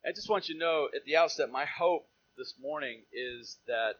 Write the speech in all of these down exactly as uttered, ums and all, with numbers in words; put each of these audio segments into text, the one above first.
I just want you to know at the outset, my hope this morning is that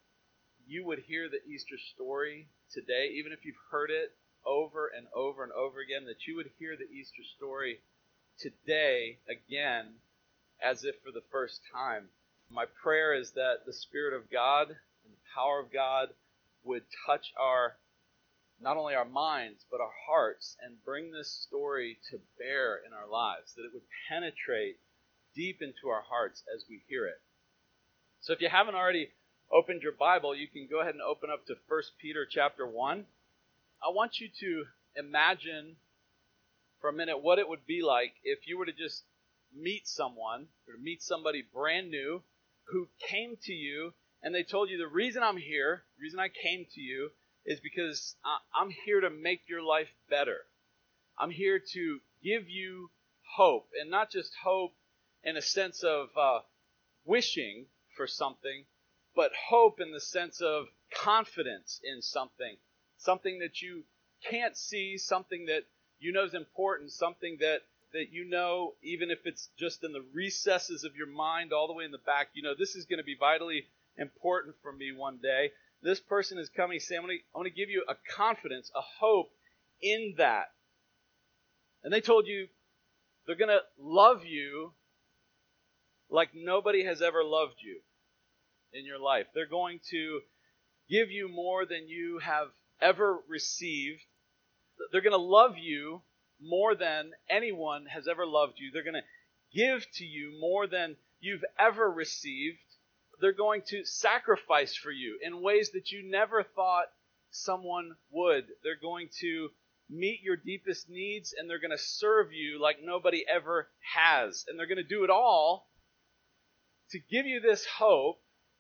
you would hear the Easter story today, even if you've heard it over and over and over again, that you would hear the Easter story today again as if for the first time. My prayer is that the Spirit of God and the power of God would touch our, not only our minds, but our hearts and bring this story to bear in our lives, that it would penetrate deep into our hearts as we hear it. So if you haven't already opened your Bible, you can go ahead and open up to First Peter chapter one. I want you to imagine for a minute what it would be like if you were to just meet someone, or meet somebody brand new who came to you and they told you, the reason I'm here, the reason I came to you is because I'm here to make your life better. I'm here to give you hope, and not just hope in a sense of uh, wishing for something, but hope in the sense of confidence in something, something that you can't see, something that you know is important, something that, that you know, even if it's just in the recesses of your mind, all the way in the back, you know, this is going to be vitally important for me one day. This person is coming saying, I'm going to, I'm going to give you a confidence, a hope in that. And they told you they're going to love you like nobody has ever loved you in your life. They're going to give you more than you have ever received. They're going to love you more than anyone has ever loved you. They're going to give to you more than you've ever received. They're going to sacrifice for you in ways that you never thought someone would. They're going to meet your deepest needs, and they're going to serve you like nobody ever has. And they're going to do it all to give you this hope,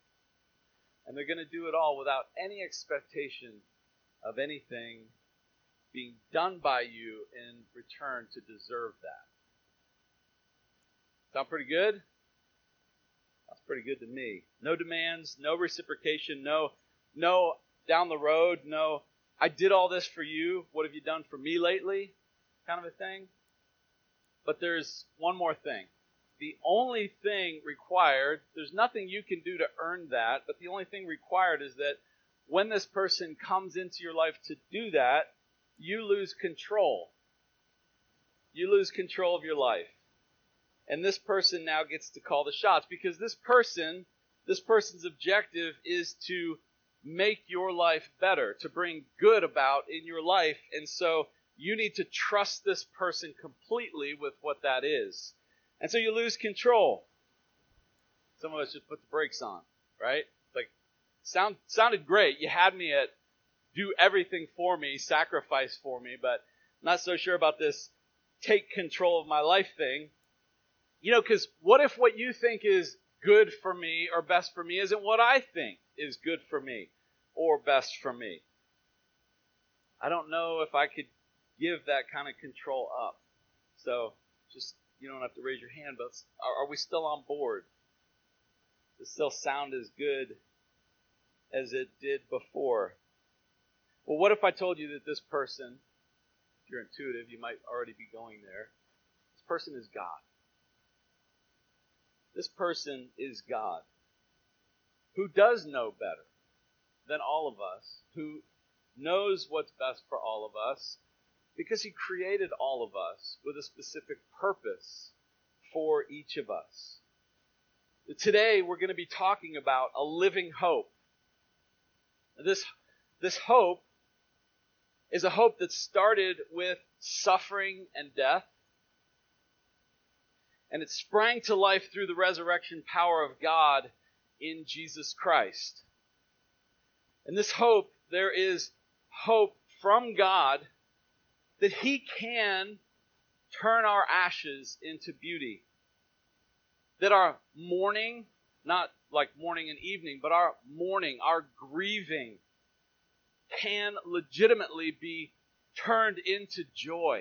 and they're going to do it all without any expectation of anything being done by you in return to deserve that. Sound pretty good? That's pretty good to me. No demands, no reciprocation, no, no down the road, no, I did all this for you, what have you done for me lately, kind of a thing. But there's one more thing. The only thing required, there's nothing you can do to earn that, but the only thing required is that when this person comes into your life to do that, you lose control. You lose control of your life. And this person now gets to call the shots, because this person, this person's objective is to make your life better, to bring good about in your life. And so you need to trust this person completely with what that is. And so you lose control. Some of us just put the brakes on, right? Like, sound sounded great. You had me at do everything for me, sacrifice for me, but I'm not so sure about this take control of my life thing. You know, because what if what you think is good for me or best for me isn't what I think is good for me or best for me? I don't know if I could give that kind of control up. So just, you don't have to raise your hand, but are, are we still on board? Does it still sound as good as it did before? Well, what if I told you that this person, if you're intuitive, you might already be going there. This person is God. This person is God, who does know better than all of us, who knows what's best for all of us, because he created all of us with a specific purpose for each of us. Today, we're going to be talking about a living hope. This, this hope is a hope that started with suffering and death, and it sprang to life through the resurrection power of God in Jesus Christ. And this hope, there is hope from God that he can turn our ashes into beauty. That our mourning, not like morning and evening, but our mourning, our grieving, can legitimately be turned into joy.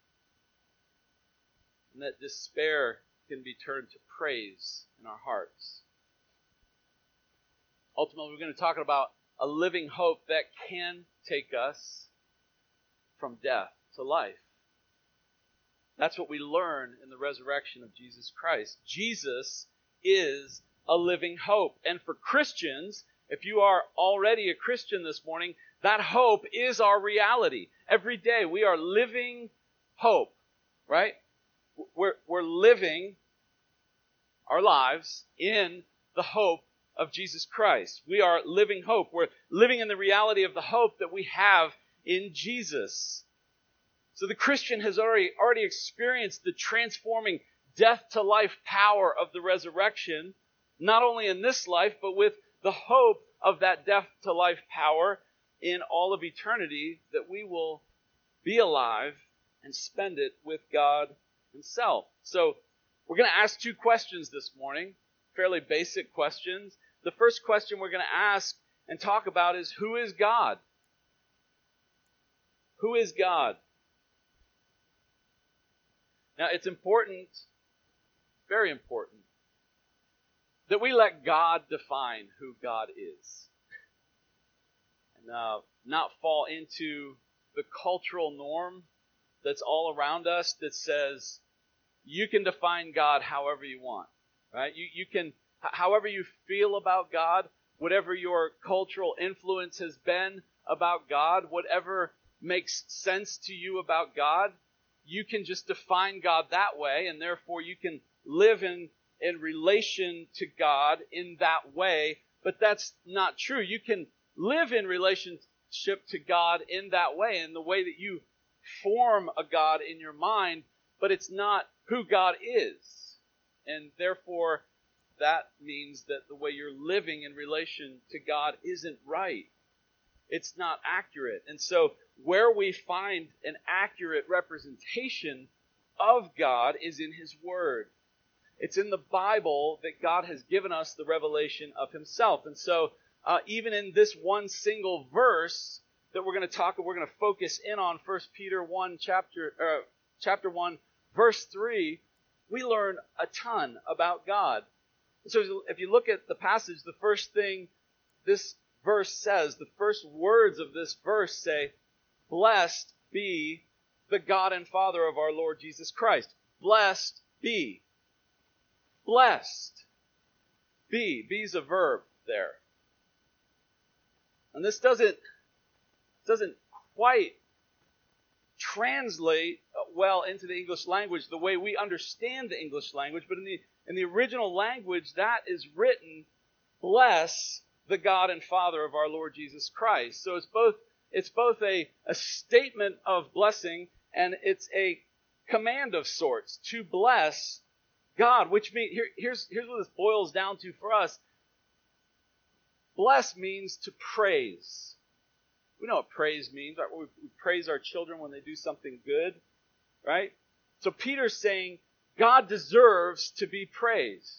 And that despair can be turned to praise in our hearts. Ultimately, we're going to talk about a living hope that can take us from death to life. That's what we learn in the resurrection of Jesus Christ. Jesus is a living hope. And for Christians, if you are already a Christian this morning, that hope is our reality. Every day we are living hope, right? We're, we're living our lives in the hope of Jesus Christ. We are living hope. We're living in the reality of the hope that we have in Jesus. So the Christian has already, already experienced the transforming death to life power of the resurrection, not only in this life, but with the hope of that death to life power in all of eternity, that we will be alive and spend it with God Himself. So we're going to ask two questions this morning, fairly basic questions. The first question we're going to ask and talk about is, who is God? Who is God? Now, it's important, very important, that we let God define who God is. And uh, not fall into the cultural norm that's all around us that says, you can define God however you want, right? You, you can, however you feel about God, whatever your cultural influence has been about God, whatever makes sense to you about God, you can just define God that way, and therefore you can live in, in relation to God in that way. But that's not true. You can live in relationship to God in that way, in the way that you form a God in your mind, but it's not who God is. And therefore, that means that the way you're living in relation to God isn't right. It's not accurate. And so where we find an accurate representation of God is in His Word. It's in the Bible that God has given us the revelation of Himself. And so uh, even in this one single verse that we're going to talk, we're going to focus in on First Peter one, chapter, uh, chapter one, verse three, we learn a ton about God. So if you look at the passage, the first thing this verse says, the first words of this verse say, "Blessed be the God and Father of our Lord Jesus Christ." Blessed be. Blessed be. Be is a verb there. And this doesn't, doesn't quite translate well into the English language the way we understand the English language, but in the, in the original language, that is written, "Bless the God and Father of our Lord Jesus Christ." So it's both it's both a, a statement of blessing and it's a command of sorts to bless God, which means here, here's here's what this boils down to for us. Bless means to praise. We know what praise means, right? We, we praise our children when they do something good, right? So Peter's saying God deserves to be praised.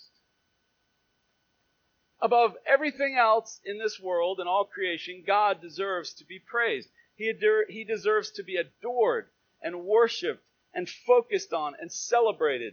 Above everything else in this world and all creation, God deserves to be praised. He, adore, he deserves to be adored and worshipped and focused on and celebrated.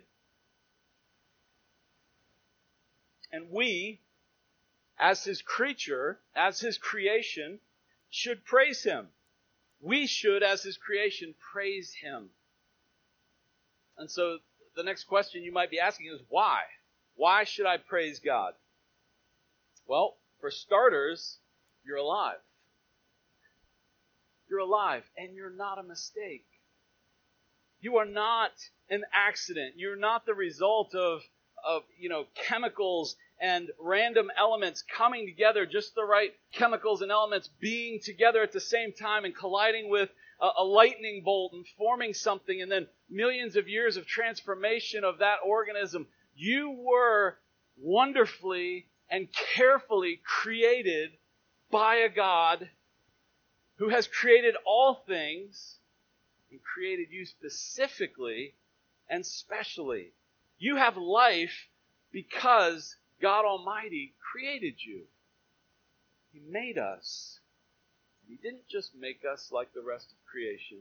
And we, as His creature, as His creation, should praise Him. We should, as His creation, praise Him. And so the next question you might be asking is, why? Why should I praise God? Well, for starters, you're alive. You're alive, and you're not a mistake. You are not an accident. You're not the result of, of you know, chemicals and random elements coming together, just the right chemicals and elements being together at the same time and colliding with a, a lightning bolt and forming something, and then millions of years of transformation of that organism. You were wonderfully and carefully created by a God who has created all things and created you specifically and specially. You have life because God Almighty created you. He made us. He didn't just make us like the rest of creation.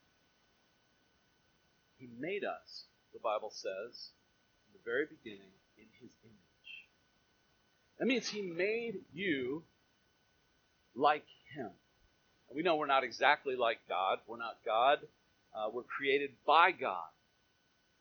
He made us, the Bible says, in the very beginning, in His image. That means He made you like Him. We know we're not exactly like God. We're not God. Uh, we're created by God.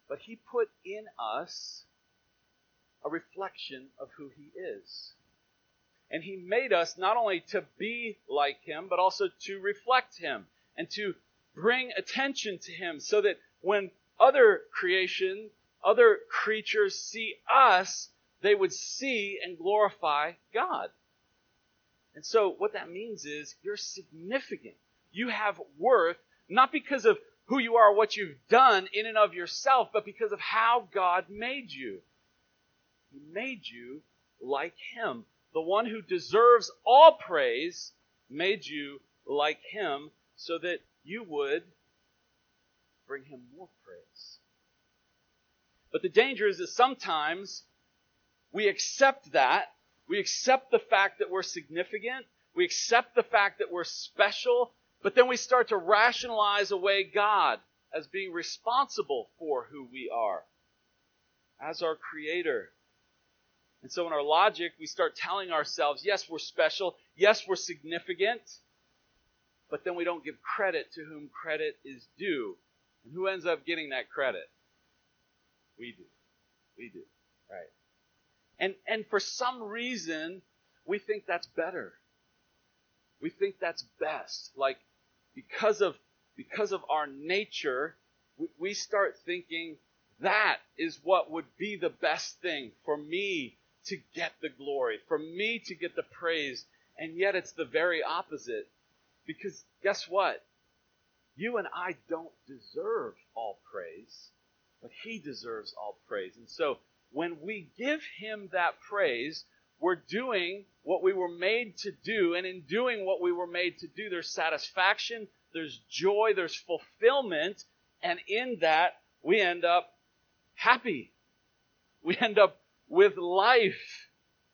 but he put in us a reflection of who he is. And he made us not only to be like him, but also to reflect him and to bring attention to him so that when other creation, other creatures see us, they would see and glorify God. And so what that means is you're significant. You have worth, not because of who you are, what you've done in and of yourself, but because of how God made you. He made you like him. The one who deserves all praise made you like him so that you would bring him more praise. But the danger is that sometimes we accept that. We accept the fact that we're significant. We accept the fact that we're special. But then we start to rationalize away God as being responsible for who we are, as our Creator. And so in our logic, we start telling ourselves, yes, we're special. Yes, we're significant. But then we don't give credit to whom credit is due. And who ends up getting that credit? We do. We do. Right. And, and for some reason, we think that's better. We think that's best. Like, because of, because of our nature, we, we start thinking that is what would be the best thing for me to get the glory, for me to get the praise. And yet it's the very opposite. Because guess what? You and I don't deserve all praise, but he deserves all praise. And so when we give him that praise, we're doing what we were made to do. And in doing what we were made to do, there's satisfaction, there's joy, there's fulfillment. And in that, we end up happy. We end up with life.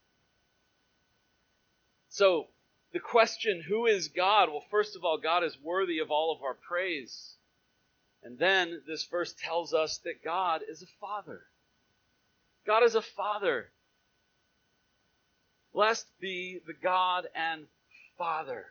So the question, who is God? Well, first of all, God is worthy of all of our praise. And then this verse tells us that God is a father. God is a father. Blessed be the God and Father.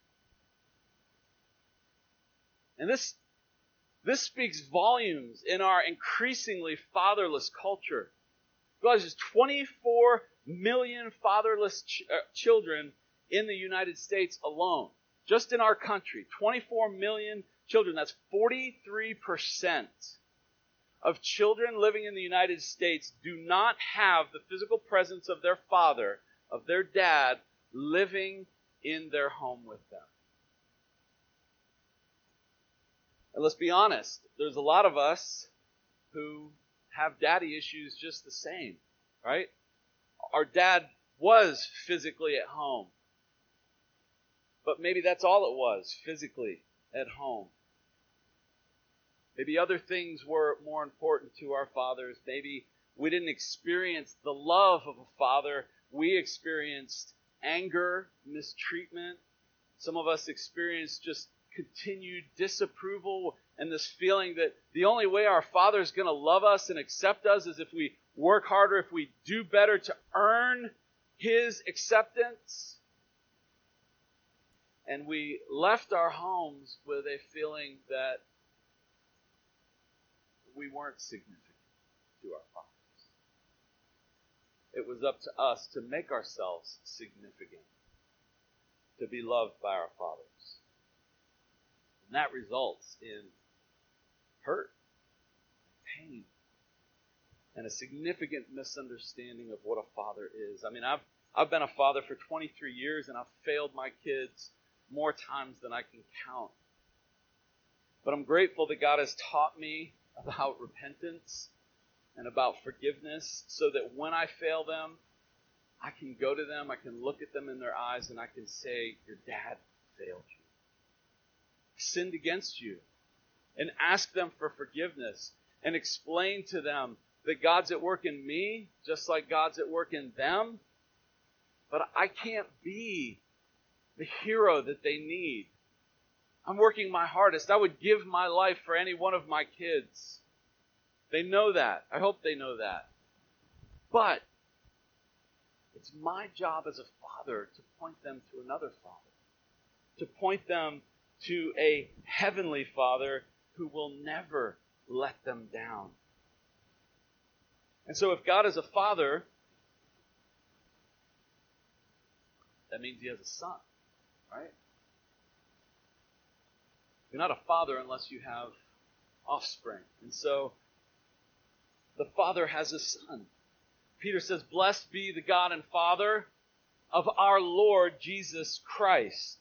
And this, this speaks volumes in our increasingly fatherless culture. There's twenty-four million fatherless ch- uh, children in the United States alone. Just in our country, twenty-four million children. That's forty-three percent of children living in the United States do not have the physical presence of their father, of their dad, living in their home with them. And let's be honest, there's a lot of us who have daddy issues just the same, right? Our dad was physically at home, but maybe that's all it was, physically at home. Maybe other things were more important to our fathers. Maybe we didn't experience the love of a father. We experienced anger, mistreatment. Some of us experienced just continued disapproval and this feeling that the only way our Father is going to love us and accept us is if we work harder, if we do better to earn his acceptance. And we left our homes with a feeling that we weren't significant to our fathers. It was up to us to make ourselves significant, to be loved by our fathers. And that results in hurt, pain, and a significant misunderstanding of what a father is. I mean, I've I've been a father for twenty-three years, and I've failed my kids more times than I can count. But I'm grateful that God has taught me about repentance and about forgiveness so that when I fail them, I can go to them, I can look at them in their eyes, and I can say, your dad failed you. Sinned against you, and ask them for forgiveness and explain to them that God's at work in me just like God's at work in them, but I can't be the hero that they need. I'm working my hardest. I would give my life for any one of my kids. They know that. I hope they know that. But it's my job as a father to point them to another father, to point them to a heavenly Father who will never let them down. And so if God is a father, that means he has a son, right? You're not a father unless you have offspring. And so the Father has a son. Peter says, "Blessed be the God and Father of our Lord Jesus Christ."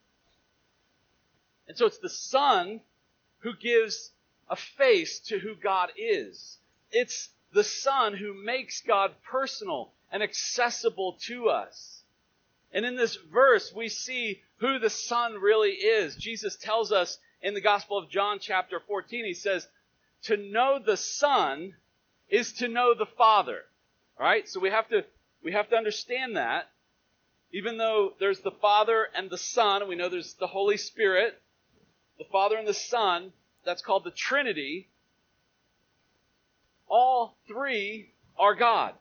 And so it's the Son who gives a face to who God is. It's the Son who makes God personal and accessible to us. And in this verse, we see who the Son really is. Jesus tells us in the Gospel of John chapter fourteen, he says, to know the Son is to know the Father. All right? So we have to we have to understand that. Even though there's the Father and the Son, and we know there's the Holy Spirit, the Father and the Son, that's called the Trinity. All three are God.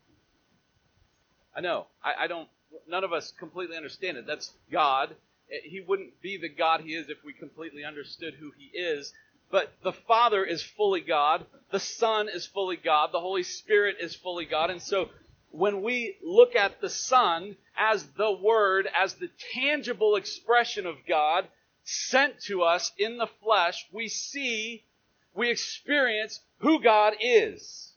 I know. I, I don't, none of us completely understand it. That's God. He wouldn't be the God he is if we completely understood who he is. But the Father is fully God. The Son is fully God. The Holy Spirit is fully God. And so when we look at the Son as the Word, as the tangible expression of God sent to us in the flesh, we see, we experience who God is.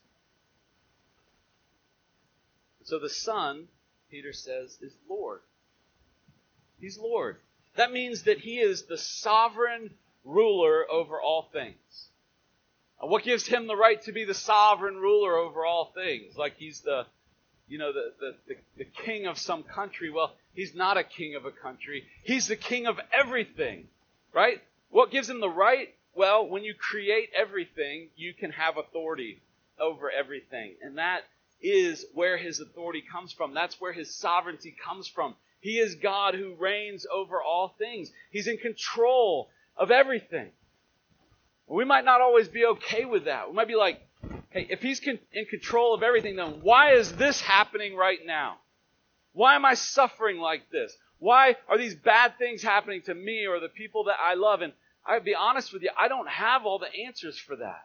So the Son, Peter says, is Lord. He's Lord. That means that he is the sovereign ruler over all things. What gives him the right to be the sovereign ruler over all things? Like he's the, you know, the, the, the, the king of some country. Well, he's not a king of a country. He's the king of everything, right? What gives him the right? Well, when you create everything, you can have authority over everything. And that is where his authority comes from. That's where his sovereignty comes from. He is God who reigns over all things. He's in control of everything. We might not always be okay with that. We might be like, hey, if he's con- in control of everything, then why is this happening right now? Why am I suffering like this? Why are these bad things happening to me or the people that I love? And I'll be honest with you, I don't have all the answers for that.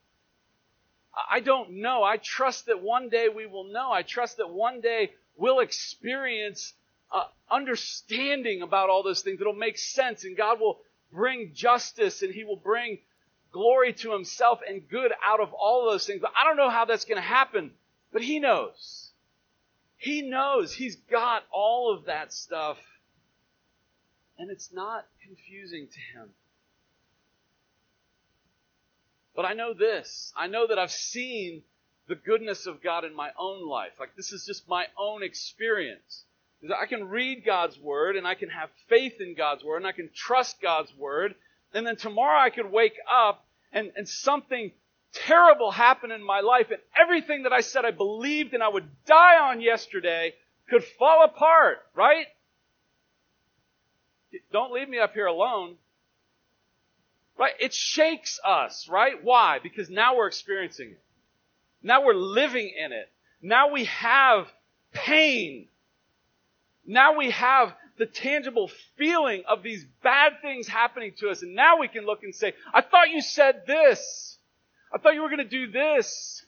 I don't know. I trust that one day we will know. I trust that one day we'll experience uh, understanding about all those things. It'll make sense, and God will bring justice, and he will bring glory to himself and good out of all of those things. But I don't know how that's going to happen, but he knows. He knows. He's got all of that stuff, and it's not confusing to him. But I know this. I know that I've seen the goodness of God in my own life. Like, this is just my own experience. I can read God's Word, and I can have faith in God's Word, and I can trust God's Word. And then tomorrow I could wake up, and, and something terrible happened in my life, and everything that I said I believed and I would die on yesterday could fall apart, right? Don't leave me up here alone. Right? It shakes us, right? Why? Because now we're experiencing it. Now we're living in it. Now we have pain. Now we have the tangible feeling of these bad things happening to us. And now we can look and say, I thought you said this. I thought you were going to do this.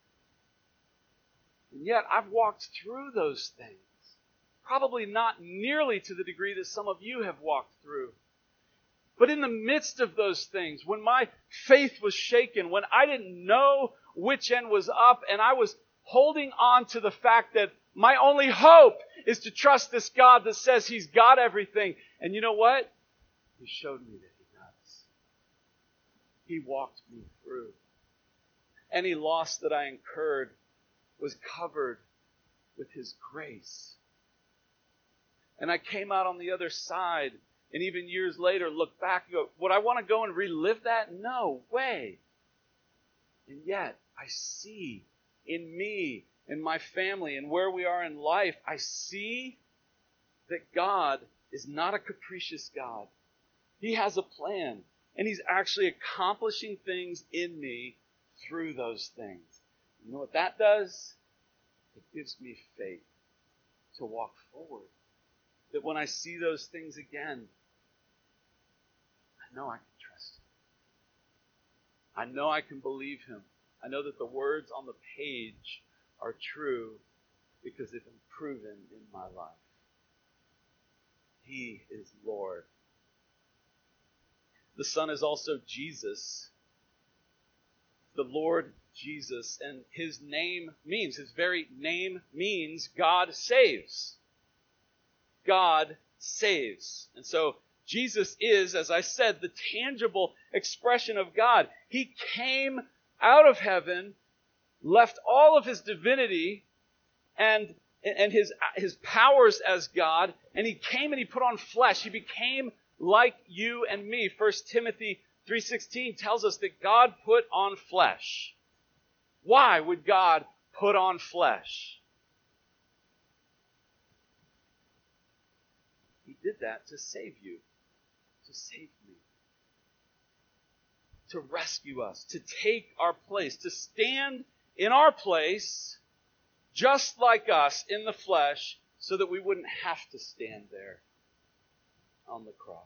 And yet I've walked through those things. Probably not nearly to the degree that some of you have walked through. But in the midst of those things, when my faith was shaken, when I didn't know which end was up, and I was holding on to the fact that my only hope is to trust this God that says he's got everything. And you know what? He showed me that he does. He walked me through. Any loss that I incurred was covered with his grace. And I came out on the other side. And even years later, look back and go, would I want to go and relive that? No way. And yet, I see in me, in my family, and where we are in life, I see that God is not a capricious God. He has a plan. And he's actually accomplishing things in me through those things. You know what that does? It gives me faith to walk forward. That when I see those things again, I know I can trust him. I know I can believe him. I know that the words on the page are true because they've been proven in my life. He is Lord. The Son is also Jesus, the Lord Jesus, and his name means, his very name means God saves. God saves. And so Jesus is, as I said, the tangible expression of God. He came out of heaven, left all of his divinity and, and his, his powers as God, and he came and he put on flesh. He became like you and me. First Timothy three sixteen tells us that God put on flesh. Why would God put on flesh? He did that to save you, to save me, to rescue us, to take our place, to stand in our place just like us in the flesh so that we wouldn't have to stand there on the cross.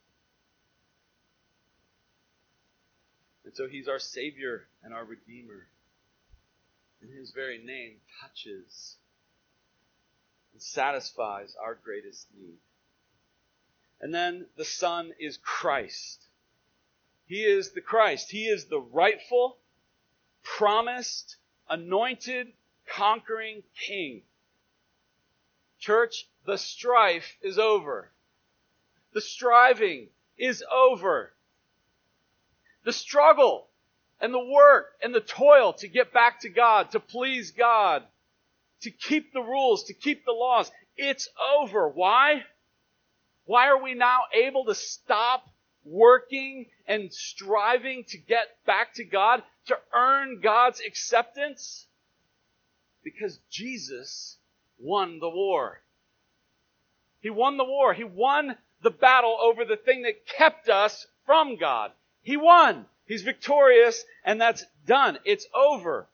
And so he's our Savior and our Redeemer. And his very name touches and satisfies our greatest need. And then the Son is Christ. He is the Christ. He is the rightful, promised, anointed, conquering King. Church, the strife is over. The striving is over. The struggle and the work and the toil to get back to God, to please God, to keep the rules, to keep the laws, it's over. Why? Why are we now able to stop working and striving to get back to God, to earn God's acceptance? Because Jesus won the war. He won the war. He won the battle over the thing that kept us from God. He won. He's victorious, and that's done. It's over.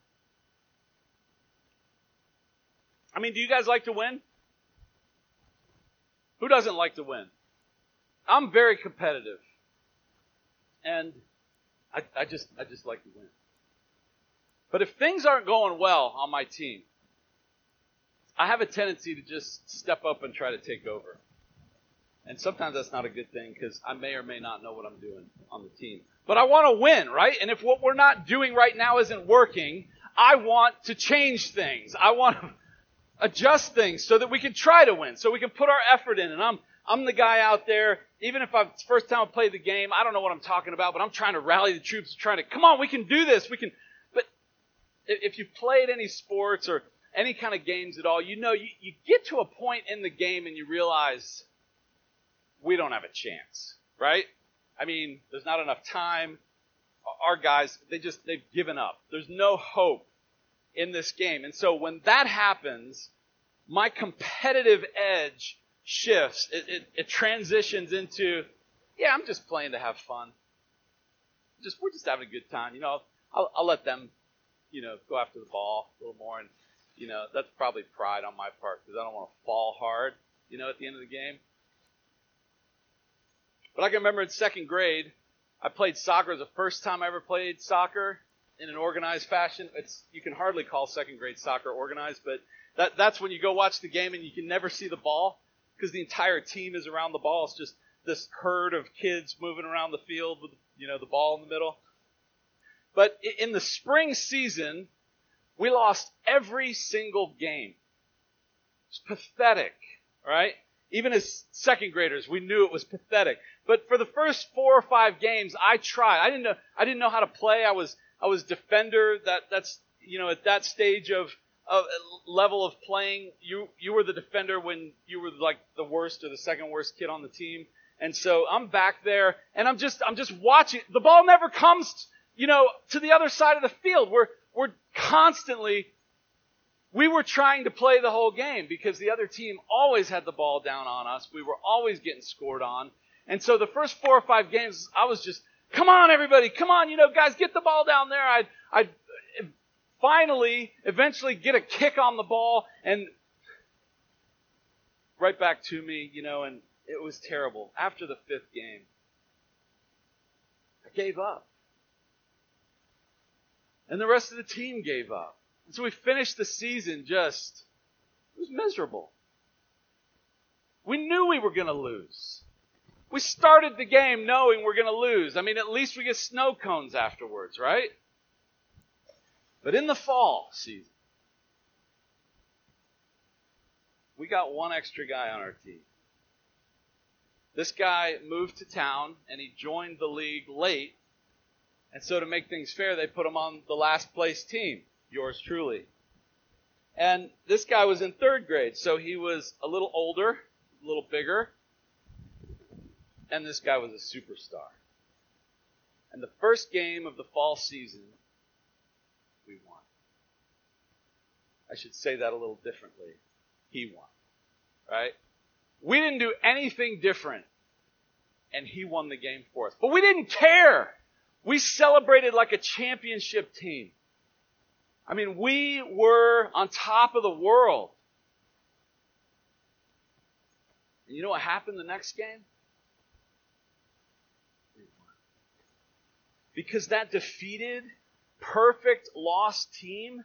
I mean, do you guys like to win? Who doesn't like to win? I'm very competitive. And I, I just I just like to win. But if things aren't going well on my team, I have a tendency to just step up and try to take over. And sometimes that's not a good thing because I may or may not know what I'm doing on the team. But I want to win, right? And if what we're not doing right now isn't working, I want to change things. I want to adjust things so that we can try to win, so we can put our effort in. And I'm I'm the guy out there, even if I'm, it's the first time I play the game, I don't know what I'm talking about, but I'm trying to rally the troops, trying to, come on, we can do this. We can. But if you've played any sports or any kind of games at all, you know you, you get to a point in the game and you realize we don't have a chance, right? I mean, there's not enough time. Our guys, they just, they've given up. There's no hope in this game. And so when that happens, my competitive edge shifts. It, it, it transitions into, yeah, I'm just playing to have fun. Just We're just having a good time. You know, I'll, I'll let them, you know, go after the ball a little more. And, you know, that's probably pride on my part because I don't want to fall hard, you know, at the end of the game. But I can remember in second grade, I played soccer. It was the first time I ever played soccer in an organized fashion. It's you can hardly call second grade soccer organized, but that that's when you go watch the game and you can never see the ball because the entire team is around the ball. It's just this herd of kids moving around the field with, you know, the ball in the middle. But in the spring season, we lost every single game. It's pathetic, right? Even as second graders, we knew it was pathetic. But for the first four or five games, I tried. I didn't know. I didn't know how to play. I was. I was defender. That. That's. You know, at that stage of, of level of playing, you you were the defender when you were like the worst or the second worst kid on the team. And so I'm back there, and I'm just. I'm just watching. The ball never comes, you know, to the other side of the field. We're we're constantly. We were trying to play the whole game because the other team always had the ball down on us. We were always getting scored on. And so the first four or five games, I was just, come on, everybody, come on, you know, guys, get the ball down there. I'd, I'd finally, eventually get a kick on the ball and right back to me, you know, and it was terrible. After the fifth game, I gave up. And the rest of the team gave up. And so we finished the season just, it was miserable. We knew we were going to lose. We started the game knowing we're going to lose. I mean, at least we get snow cones afterwards, right? But in the fall season, we got one extra guy on our team. This guy moved to town and he joined the league late. And so to make things fair, they put him on the last place team, yours truly. And this guy was in third grade, so he was a little older, a little bigger. And this guy was a superstar. And the first game of the fall season, we won. I should say that a little differently. He won. Right? We didn't do anything different. And he won the game for us. But we didn't care. We celebrated like a championship team. I mean, we were on top of the world. And you know what happened the next game? We won. Because that defeated, perfect, lost team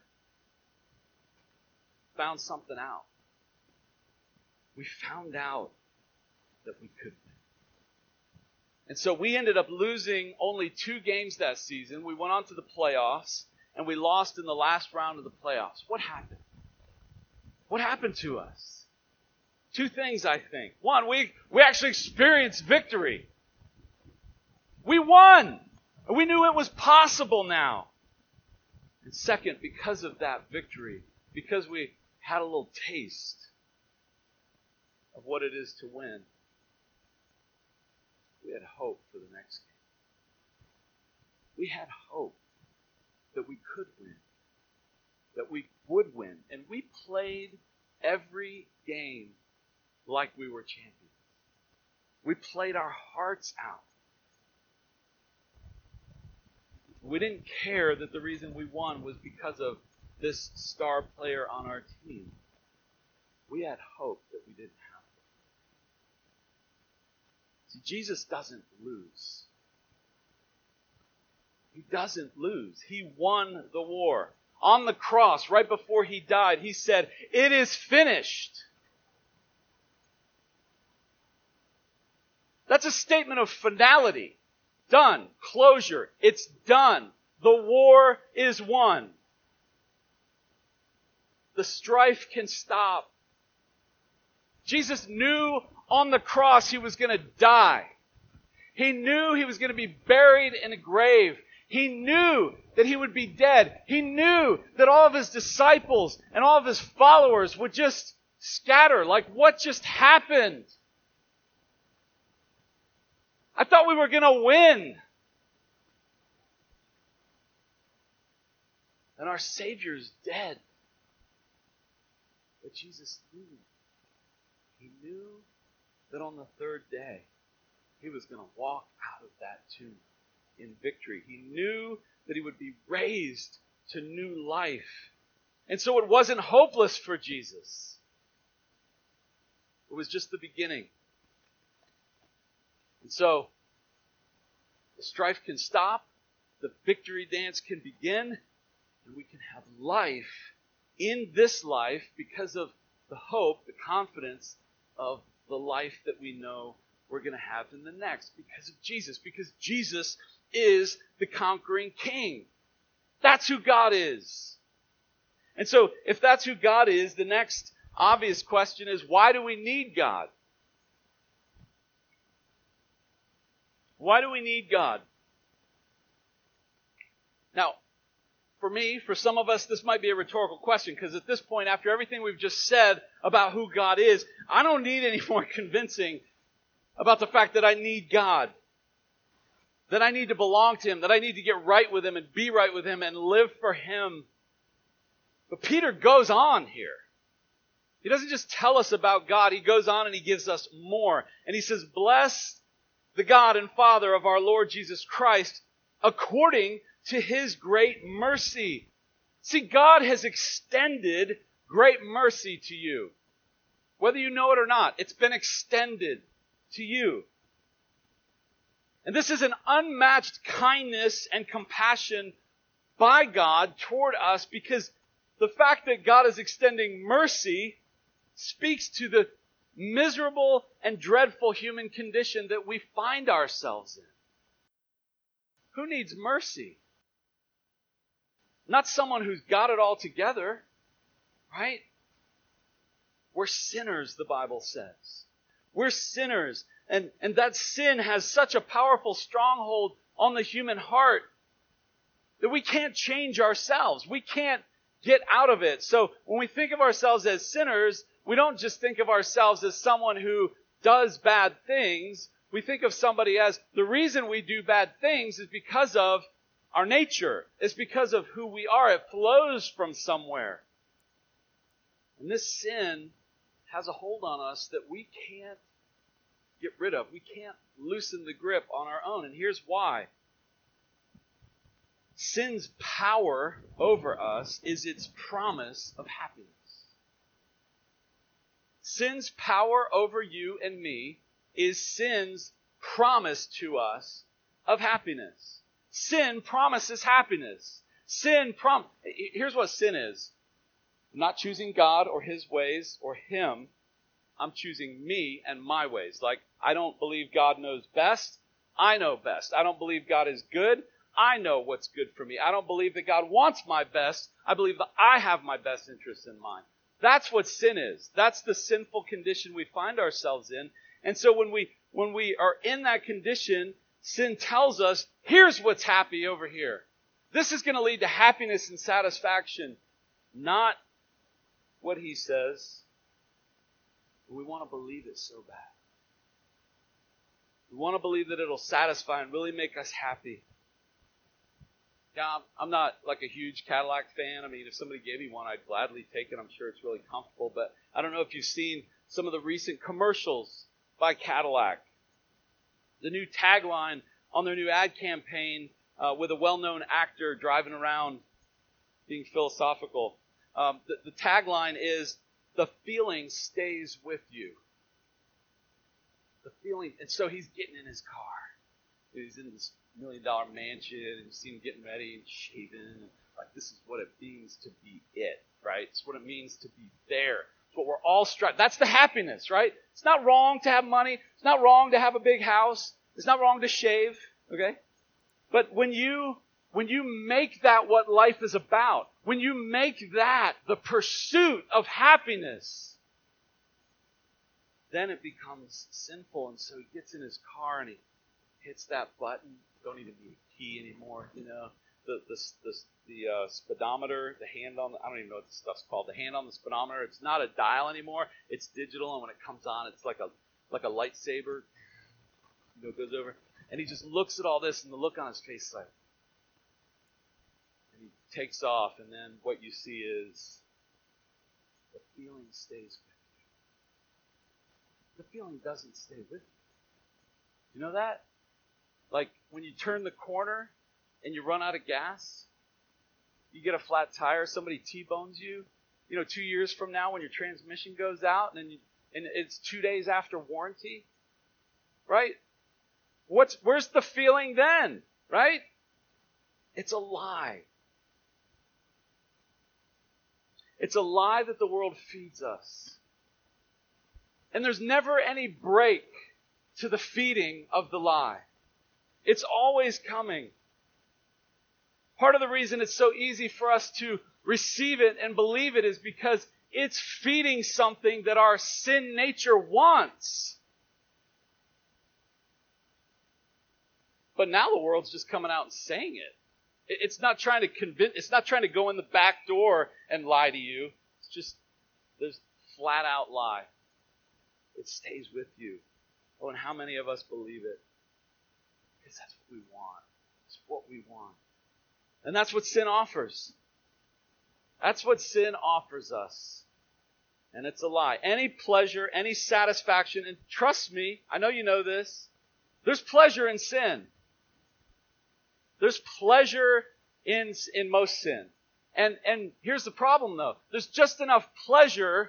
found something out. We found out that we could win. And so we ended up losing only two games that season. We went on to the playoffs, and we lost in the last round of the playoffs. What happened? What happened to us? Two things, I think. One, we, we actually experienced victory. We won. And we knew it was possible now. And second, because of that victory, because we had a little taste of what it is to win, we had hope for the next game. We had hope that we could win, that we would win. And we played every game like we were champions. We played our hearts out. We didn't care that the reason we won was because of this star player on our team. We had hope that we didn't have. See, Jesus doesn't lose. He doesn't lose. He won the war. On the cross, right before he died, he said, "It is finished." That's a statement of finality. Done. Closure. It's done. The war is won. The strife can stop. Jesus knew on the cross he was going to die. He knew he was going to be buried in a grave. He knew that he would be dead. He knew that all of his disciples and all of his followers would just scatter. Like, what just happened? I thought we were going to win. And our Savior's dead. But Jesus knew. He knew that on the third day, he was going to walk out of that tomb in victory. He knew that he would be raised to new life. And so it wasn't hopeless for Jesus. It was just the beginning. And so, the strife can stop, the victory dance can begin, and we can have life in this life because of the hope, the confidence of the life that we know we're going to have in the next because of Jesus. Because Jesus is the conquering king. That's who God is. And so, if that's who God is, the next obvious question is, why do we need God? Why do we need God? Now, for me, for some of us, this might be a rhetorical question, because at this point, after everything we've just said about who God is, I don't need any more convincing about the fact that I need God. That I need to belong to Him, that I need to get right with Him and be right with Him and live for Him. But Peter goes on here. He doesn't just tell us about God, he goes on and he gives us more. And he says, "Bless the God and Father of our Lord Jesus Christ, according to His great mercy." See, God has extended great mercy to you. Whether you know it or not, it's been extended to you. And this is an unmatched kindness and compassion by God toward us, because the fact that God is extending mercy speaks to the miserable and dreadful human condition that we find ourselves in. Who needs mercy? Not someone who's got it all together, right? We're sinners, the Bible says. We're sinners. And, and that sin has such a powerful stronghold on the human heart that we can't change ourselves. We can't get out of it. So when we think of ourselves as sinners, we don't just think of ourselves as someone who does bad things. We think of somebody as the reason we do bad things is because of our nature. It's because of who we are. It flows from somewhere. And this sin has a hold on us that we can't get rid of. We can't loosen the grip on our own. And here's why. Sin's power over us is its promise of happiness. Sin's power over you and me is sin's promise to us of happiness. Sin promises happiness. Sin prom. Here's what sin is. I'm not choosing God or His ways or Him. I'm choosing me and my ways. Like, I don't believe God knows best. I know best. I don't believe God is good. I know what's good for me. I don't believe that God wants my best. I believe that I have my best interests in mind. That's what sin is. That's the sinful condition we find ourselves in. And so when we when we are in that condition, sin tells us, here's what's happy over here. This is going to lead to happiness and satisfaction. Not what He says. We want to believe it so bad. We want to believe that it'll satisfy and really make us happy. Yeah, I'm not like a huge Cadillac fan. I mean, if somebody gave me one, I'd gladly take it. I'm sure it's really comfortable. But I don't know if you've seen some of the recent commercials by Cadillac. The new tagline on their new ad campaign uh, with a well-known actor driving around being philosophical. Um, the, the tagline is, the feeling stays with you. The feeling, and so he's getting in his car. He's in this million dollar mansion, and you see him getting ready and shaving. And like, this is what it means to be it, right? It's what it means to be there. It's what we're all striving. That's the happiness, right? It's not wrong to have money. It's not wrong to have a big house. It's not wrong to shave, okay? But when you when you make that what life is about, when you make that the pursuit of happiness, then it becomes sinful. And so he gets in his car and he hits that button. Don't even need a key anymore, you know. The the the, the uh, speedometer, the hand on the, I don't even know what this stuff's called. The hand on the speedometer, it's not a dial anymore. It's digital, and when it comes on, it's like a like a lightsaber. You know, it goes over. And he just looks at all this, and the look on his face is like, and he takes off, and then what you see is the feeling stays with you. The feeling doesn't stay with you. You know that? Like when you turn the corner and you run out of gas, you get a flat tire, somebody T-bones you, you know, two years from now when your transmission goes out, and, then you, and it's two days after warranty, right? What's where's the feeling then, right? It's a lie. It's a lie that the world feeds us. And there's never any break to the feeding of the lie. It's always coming. Part of the reason it's so easy for us to receive it and believe it is because it's feeding something that our sin nature wants. But now the world's just coming out and saying it. It's not trying to convince, it's not trying to go in the back door and lie to you. It's just, there's flat out lie. It stays with you. Oh, and how many of us believe it? Because that's what we want. It's what we want. And that's what sin offers. That's what sin offers us. And it's a lie. Any pleasure, any satisfaction, and trust me, I know you know this, there's pleasure in sin. There's pleasure in, in most sin. And, and here's the problem though. There's just enough pleasure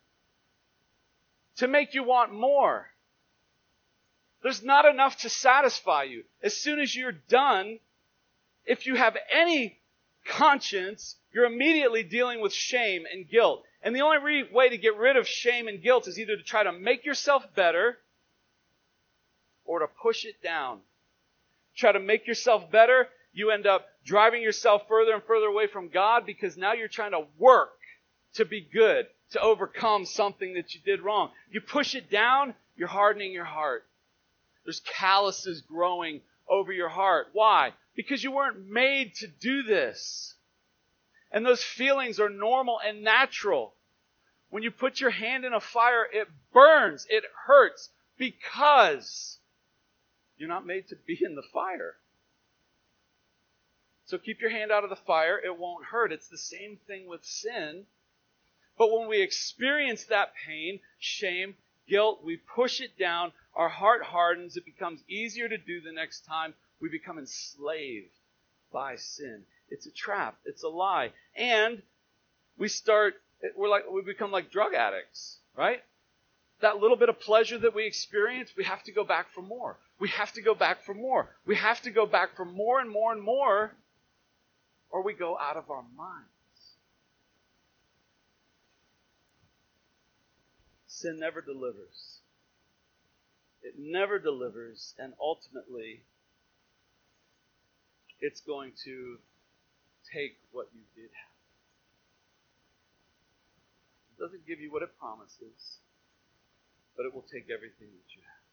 to make you want more. There's not enough to satisfy you. As soon as you're done, if you have any conscience, you're immediately dealing with shame and guilt. And the only re- way to get rid of shame and guilt is either to try to make yourself better or to push it down. Try to make yourself better, you end up driving yourself further and further away from God because now you're trying to work to be good, to overcome something that you did wrong. You push it down, you're hardening your heart. There's calluses growing over your heart. Why? Because you weren't made to do this. And those feelings are normal and natural. When you put your hand in a fire, it burns, it hurts, because you're not made to be in the fire. So keep your hand out of the fire, it won't hurt. It's the same thing with sin. But when we experience that pain, shame, guilt, we push it down, our heart hardens, it becomes easier to do the next time. We become enslaved by sin. It's a trap. It's a lie. And we start, we're like, we become like drug addicts, right? That little bit of pleasure that we experience, we have to go back for more. We have to go back for more. We have to go back for more and more and more, or we go out of our minds. Sin never delivers. It never delivers, and ultimately, it's going to take what you did have. It doesn't give you what it promises, but it will take everything that you have.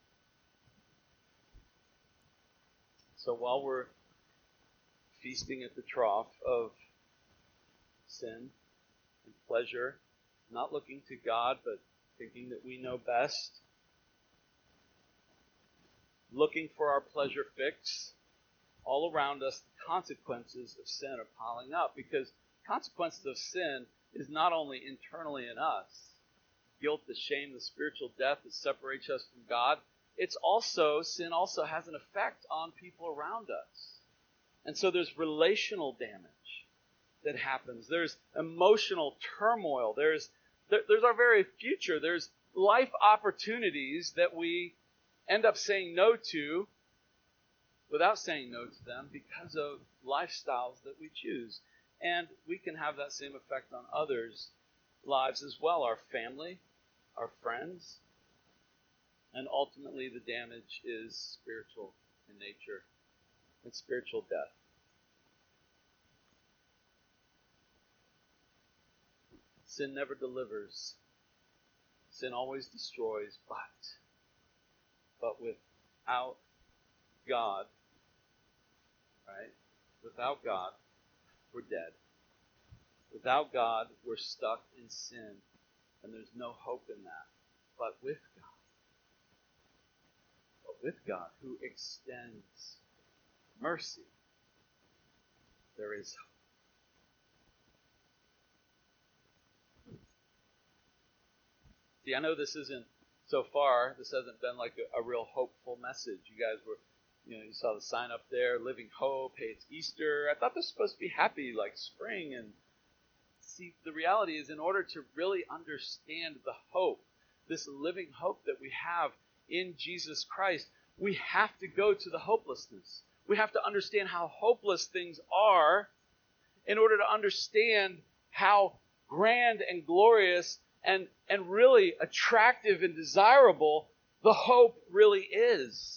So while we're feasting at the trough of sin and pleasure, not looking to God, but thinking that we know best, looking for our pleasure fix, all around us, the consequences of sin are piling up, because consequences of sin is not only internally in us, guilt, the shame, the spiritual death that separates us from God, it's also, sin also has an effect on people around us. And so there's relational damage that happens. There's emotional turmoil. There's, there, there's our very future. There's life opportunities that we end up saying no to without saying no to them because of lifestyles that we choose. And we can have that same effect on others' lives as well, our family, our friends, and ultimately the damage is spiritual in nature and spiritual death. Sin never delivers. Sin always destroys, but, but without God, right? Without God, we're dead. Without God, we're stuck in sin, and there's no hope in that. But with God, but with God, who extends mercy, there is hope. See, I know this isn't, so far, this hasn't been like a, a real hopeful message. You guys were, you know, you saw the sign up there, Living Hope, hey, it's Easter. I thought this was supposed to be happy, like spring. And see, the reality is, in order to really understand the hope, this living hope that we have in Jesus Christ, we have to go to the hopelessness. We have to understand how hopeless things are in order to understand how grand and glorious and, and really attractive and desirable the hope really is.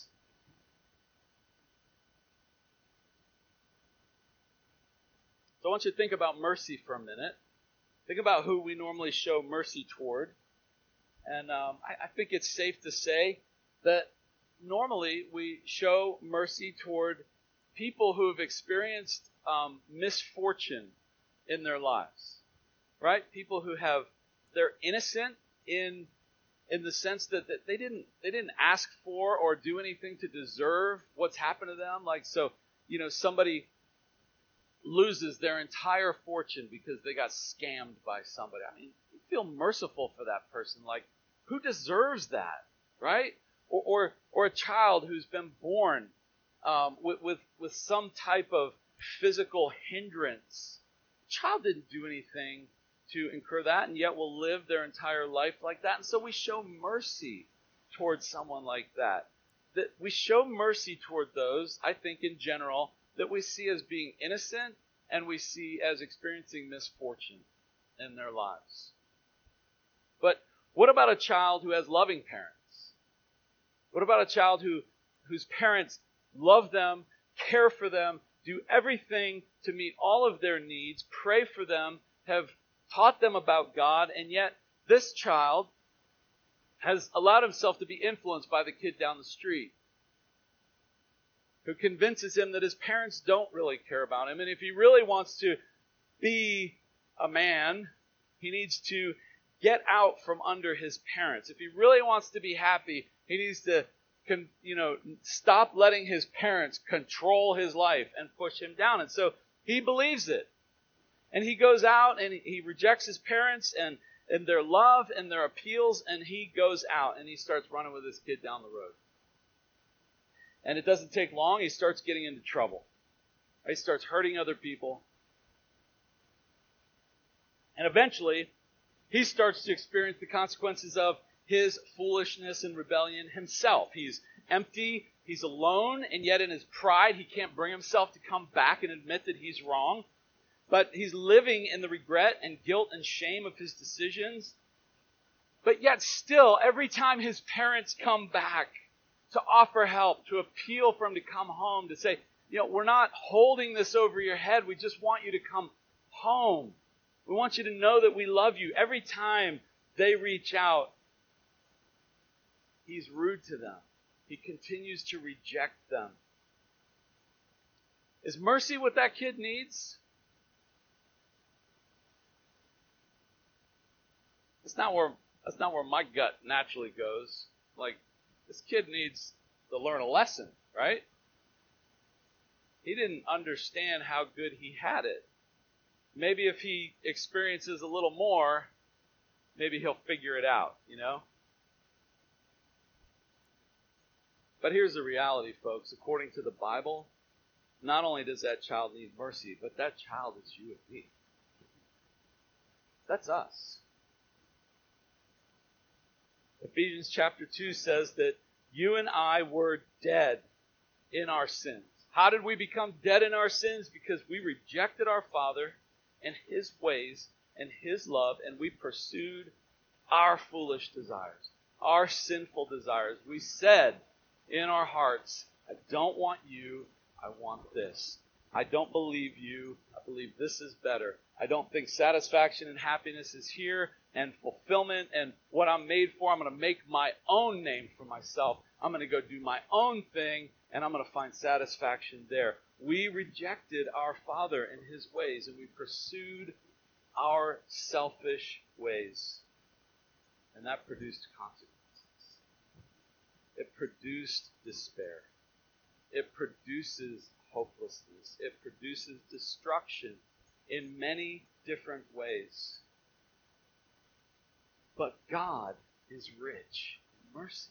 So I want you to think about mercy for a minute. Think about who we normally show mercy toward. And um, I, I think it's safe to say that normally we show mercy toward people who have experienced um, misfortune in their lives, right? People who have, they're innocent in in the sense that, that they didn't they didn't ask for or do anything to deserve what's happened to them. Like, so, you know, somebody loses their entire fortune because they got scammed by somebody. I mean, you feel merciful for that person. Like, who deserves that, right? Or or, or a child who's been born um, with, with with some type of physical hindrance. The child didn't do anything to incur that, and yet will live their entire life like that. And so we show mercy towards someone like that. That we show mercy toward those, I think, in general, that we see as being innocent and we see as experiencing misfortune in their lives. But what about a child who has loving parents? What about a child who whose parents love them, care for them, do everything to meet all of their needs, pray for them, have taught them about God, and yet this child has allowed himself to be influenced by the kid down the street who convinces him that his parents don't really care about him, and if he really wants to be a man, he needs to get out from under his parents. If he really wants to be happy, he needs to Can, you know, stop letting his parents control his life and push him down. And so he believes it. And he goes out and he rejects his parents and, and their love and their appeals, and he goes out and he starts running with this kid down the road. And it doesn't take long, he starts getting into trouble. He starts hurting other people. And eventually, he starts to experience the consequences of his foolishness and rebellion himself. He's empty, he's alone, and yet in his pride he can't bring himself to come back and admit that he's wrong. But he's living in the regret and guilt and shame of his decisions. But yet still, every time his parents come back to offer help, to appeal for him to come home, to say, you know, we're not holding this over your head, we just want you to come home. We want you to know that we love you. Every time they reach out, he's rude to them. He continues to reject them. Is mercy what that kid needs? That's not where, that's not where my gut naturally goes. Like, this kid needs to learn a lesson, right? He didn't understand how good he had it. Maybe if he experiences a little more, maybe he'll figure it out, you know? But here's the reality, folks. According to the Bible, not only does that child need mercy, but that child is you and me. That's us. Ephesians chapter two says that you and I were dead in our sins. How did we become dead in our sins? Because we rejected our Father and His ways and His love, and we pursued our foolish desires, our sinful desires. We said in our hearts, I don't want you, I want this. I don't believe you, I believe this is better. I don't think satisfaction and happiness is here, and fulfillment and what I'm made for. I'm going to make my own name for myself. I'm going to go do my own thing, and I'm going to find satisfaction there. We rejected our Father and His ways, and we pursued our selfish ways. And that produced consequences. It produced despair. It produces hopelessness. It produces destruction in many different ways. But God is rich in mercy.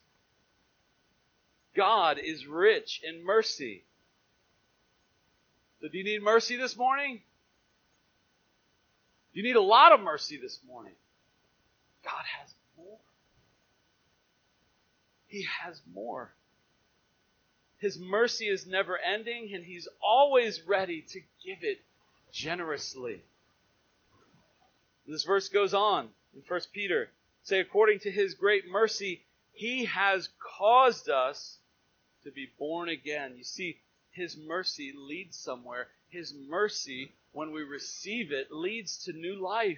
God is rich in mercy. So do you need mercy this morning? Do you need a lot of mercy this morning? God has more. He has more. His mercy is never ending, and He's always ready to give it generously. This verse goes on in First Peter. Say, according to His great mercy, He has caused us to be born again. You see, His mercy leads somewhere. His mercy, when we receive it, leads to new life.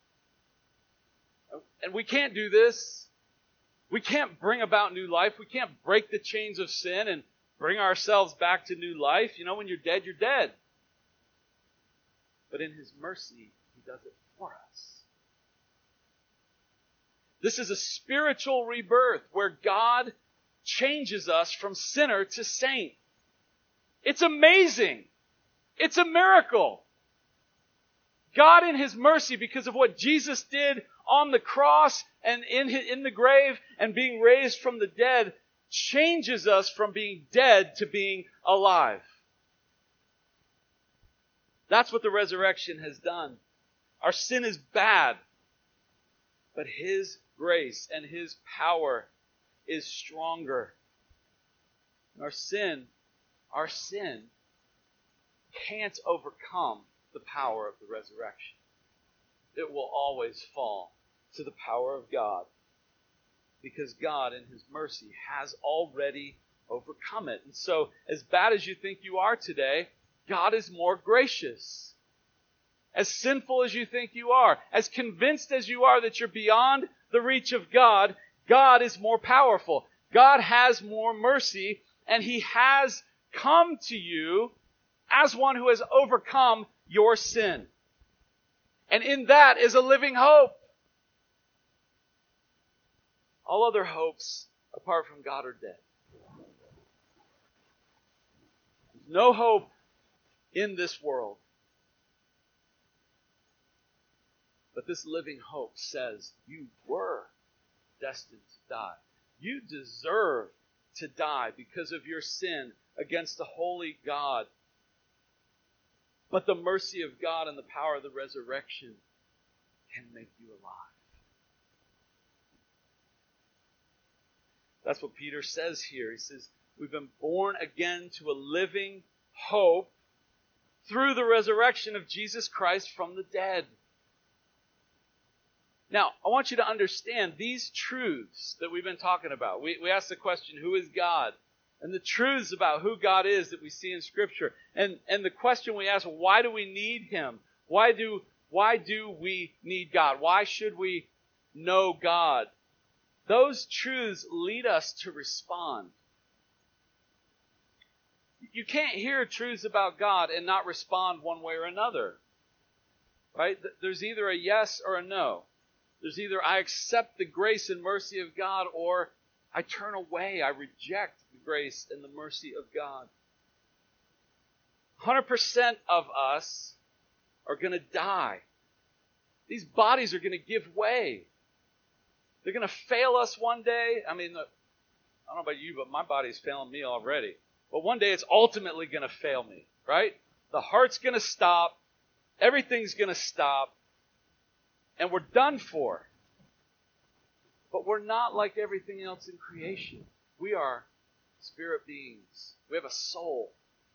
And we can't do this. We can't bring about new life. We can't break the chains of sin and bring ourselves back to new life. You know, when you're dead, you're dead. But in His mercy, He does it for us. This is a spiritual rebirth where God changes us from sinner to saint. It's amazing. It's a miracle. God in His mercy, because of what Jesus did on the cross and in, in the grave and being raised from the dead, changes us from being dead to being alive. That's what the resurrection has done. Our sin is bad, but His grace and His power is stronger. Our sin, our sin can't overcome the power of the resurrection. It will always fall to the power of God, because God in His mercy has already overcome it. And so, as bad as you think you are today, God is more gracious. As sinful as you think you are, as convinced as you are that you're beyond the reach of God, God is more powerful. God has more mercy, and He has come to you as one who has overcome your sin. And in that is a living hope. All other hopes apart from God are dead. There's no hope in this world. But this living hope says you were destined to die. You deserve to die because of your sin against a holy God. But the mercy of God and the power of the resurrection can make you alive. That's what Peter says here. He says, we've been born again to a living hope through the resurrection of Jesus Christ from the dead. Now, I want you to understand these truths that we've been talking about. We, we asked the question, who is God? And the truths about who God is that we see in Scripture. And, and the question we ask, why do we need Him? Why do, why do we need God? Why should we know God? Those truths lead us to respond. You can't hear truths about God and not respond one way or another. Right? There's either a yes or a no. There's either I accept the grace and mercy of God, or I turn away, I reject the grace and the mercy of God. one hundred percent of us are going to die. These bodies are going to give way. They're going to fail us one day. I mean, I don't know about you, but my body's failing me already. But one day it's ultimately going to fail me, right? The heart's going to stop. Everything's going to stop. And we're done for. But we're not like everything else in creation. We are spirit beings. We have a soul.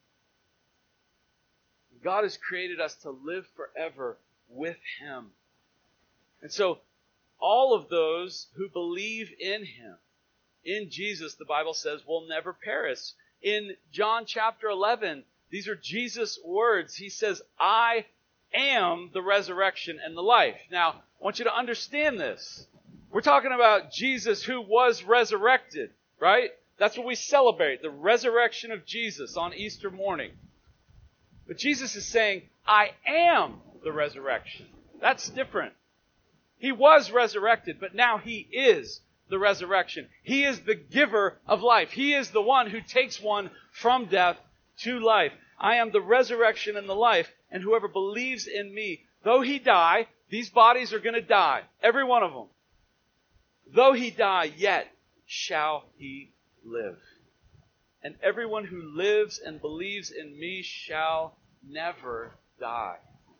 God has created us to live forever with Him. And so, all of those who believe in Him, in Jesus, the Bible says, will never perish. In John chapter eleven, these are Jesus' words. He says, I am the resurrection and the life. Now, I want you to understand this. We're talking about Jesus who was resurrected, right? That's what we celebrate, the resurrection of Jesus on Easter morning. But Jesus is saying, I am the resurrection. That's different. He was resurrected, but now He is the resurrection. He is the giver of life. He is the one who takes one from death to life. I am the resurrection and the life, and whoever believes in me, though he die, these bodies are going to die, every one of them. Though he die, yet shall he live. And everyone who lives and believes in me shall never die.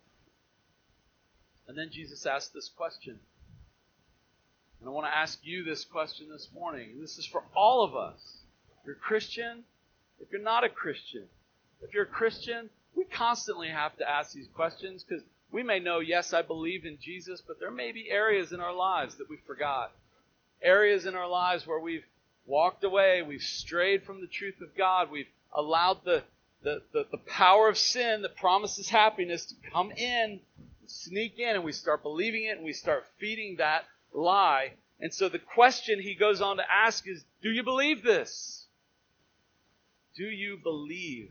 And then Jesus asked this question. And I want to ask you this question this morning. And this is for all of us. If you're a Christian, if you're not a Christian. If you're a Christian, we constantly have to ask these questions because we may know, yes, I believe in Jesus, but there may be areas in our lives that we forgot. Areas in our lives where we've walked away, we've strayed from the truth of God, we've allowed the, the, the, the power of sin that promises happiness to come in, sneak in, and we start believing it, and we start feeding that lie. And so the question he goes on to ask is, do you believe this? Do you believe?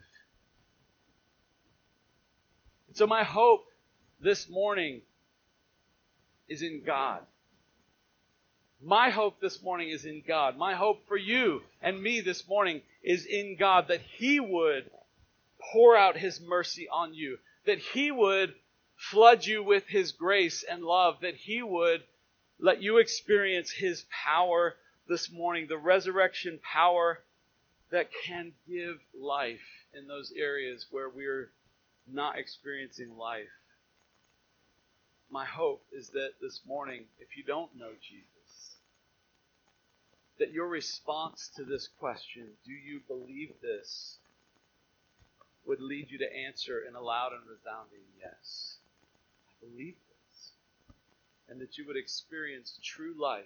And so my hope this morning is in God. My hope this morning is in God. My hope for you and me this morning is in God, that He would pour out His mercy on you, that He would flood you with His grace and love, that He would let you experience His power this morning, the resurrection power that can give life in those areas where we're not experiencing life. My hope is that this morning, if you don't know Jesus, that your response to this question, do you believe this, would lead you to answer in a loud and resounding yes. I believe this. And that you would experience true life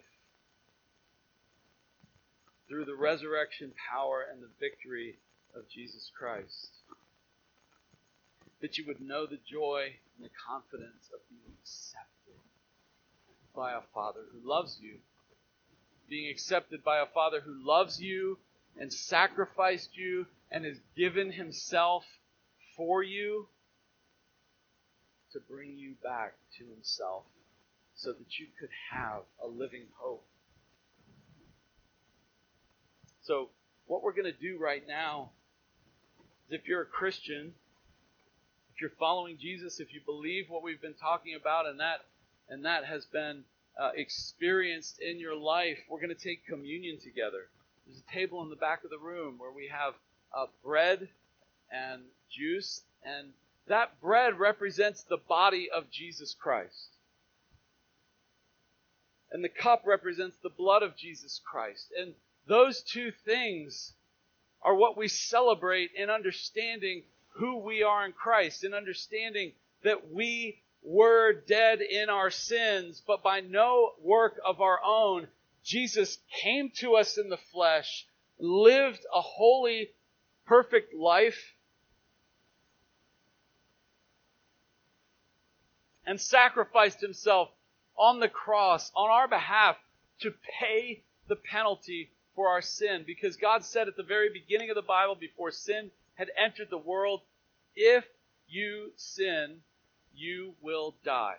through the resurrection power and the victory of Jesus Christ. That you would know the joy and the confidence of being accepted by a Father who loves you. Being accepted by a Father who loves you and sacrificed you and has given Himself for you to bring you back to Himself so that you could have a living hope. So what we're going to do right now is, if you're a Christian, if you're following Jesus, if you believe what we've been talking about and that and that has been uh, experienced in your life, we're going to take communion together. There's a table in the back of the room where we have uh, bread and juice, and that bread represents the body of Jesus Christ. And the cup represents the blood of Jesus Christ. And those two things are what we celebrate in understanding who we are in Christ, in understanding that we were dead in our sins, but by no work of our own, Jesus came to us in the flesh, lived a holy, perfect life, and sacrificed Himself on the cross on our behalf to pay the penalty for our sin. Because God said at the very beginning of the Bible, before sin had entered the world, if you sin, you will die.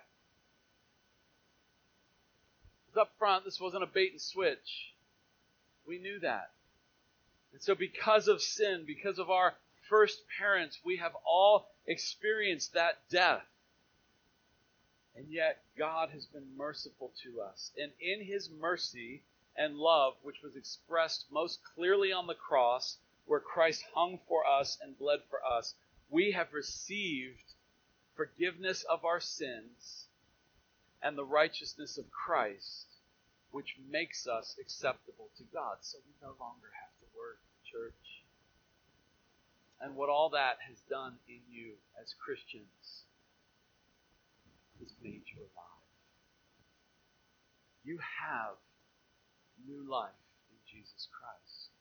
It was up front. This wasn't a bait and switch. We knew that. And so because of sin, because of our first parents, we have all experienced that death. And yet God has been merciful to us. And in His mercy and love, which was expressed most clearly on the cross, where Christ hung for us and bled for us, we have received forgiveness of our sins and the righteousness of Christ, which makes us acceptable to God. So we no longer have to work, church. And what all that has done in you as Christians is made you alive. You have new life in Jesus Christ.